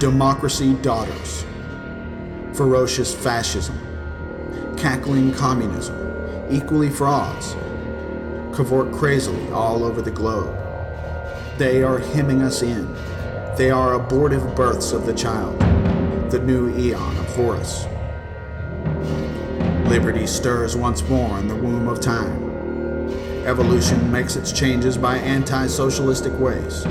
Democracy daughters, ferocious fascism, cackling communism, equally frauds, cavort crazily all over the globe. They are hemming us in. They are abortive births of the child, the new eon of Horus. Liberty stirs once more in the womb of time. Evolution makes its changes by anti-socialistic ways.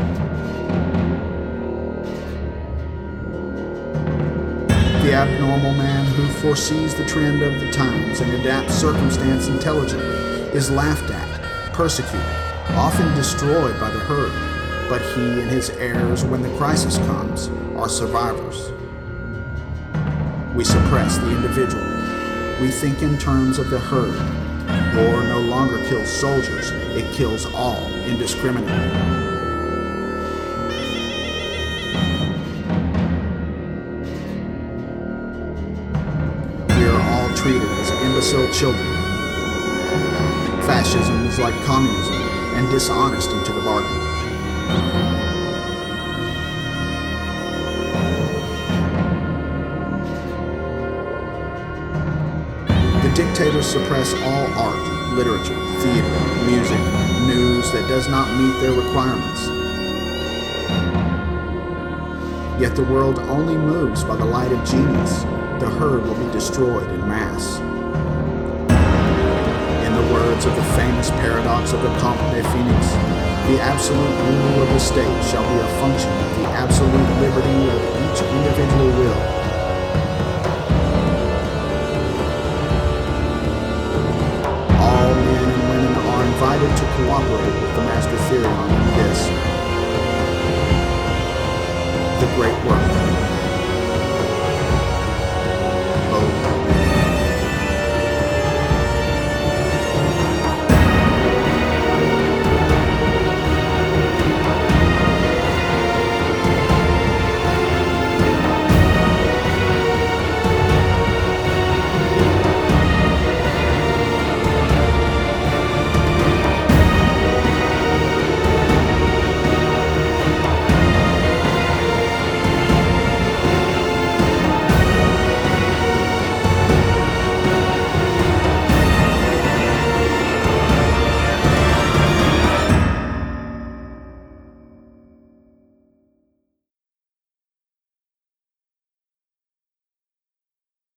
The abnormal man who foresees the trend of the times and adapts circumstance intelligently is laughed at, persecuted, often destroyed by the herd, but he and his heirs, when the crisis comes, are survivors. We suppress the individual. We think in terms of the herd. War no longer kills soldiers, it kills all indiscriminately. Treated as imbecile children. Fascism is like communism and dishonest into the bargain. The dictators suppress all art, literature, theater, music, news that does not meet their requirements. Yet the world only moves by the light of genius. The herd will be destroyed in mass. In the words of the famous paradox of the Comte de Phoenix, the absolute rule of the state shall be a function of the absolute liberty of each individual will. All men and women are invited to cooperate with the master theory on this, the great work